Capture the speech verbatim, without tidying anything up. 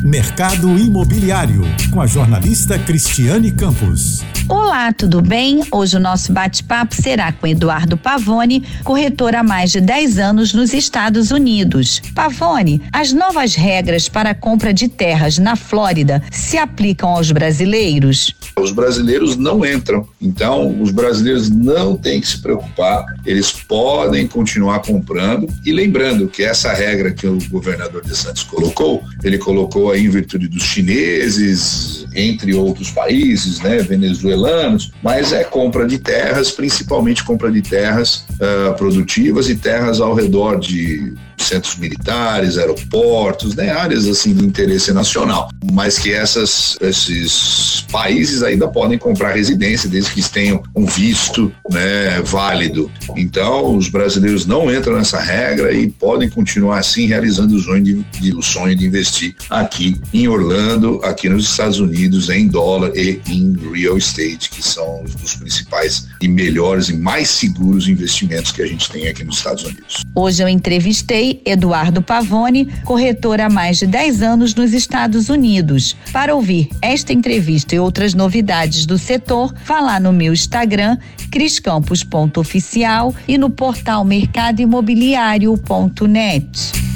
Mercado Imobiliário, com a jornalista Cristiane Campos. Olá, tudo bem? Hoje o nosso bate-papo será com Eduardo Pavone, corretor há mais de dez anos nos Estados Unidos. Pavone, as novas regras para a compra de terras na Flórida se aplicam aos brasileiros? Os brasileiros não entram, então os brasileiros não têm que se preocupar, eles podem continuar comprando. E lembrando que essa regra que o governador DeSantis colocou, ele colocou aí em virtude dos chineses, entre outros países, né, venezuelanos, mas é compra de terras, principalmente compra de terras uh, produtivas e terras ao redor de centros militares, aeroportos, né, áreas assim de interesse nacional, mas que essas, esses países ainda podem comprar residência desde que tenham um visto, né, válido. Então os brasileiros não entram nessa regra e podem continuar assim realizando o sonho de, de, o sonho de investir aqui em Orlando, aqui nos Estados Unidos, em dólar e em real estate, que são os dos principais e melhores e mais seguros investimentos que a gente tem aqui nos Estados Unidos. Hoje eu entrevistei Eduardo Pavone, corretor há mais de dez anos nos Estados Unidos. Para ouvir esta entrevista e outras novidades do setor, vá lá no meu Instagram, cris campos ponto oficial, e no portal mercado imobiliário ponto net.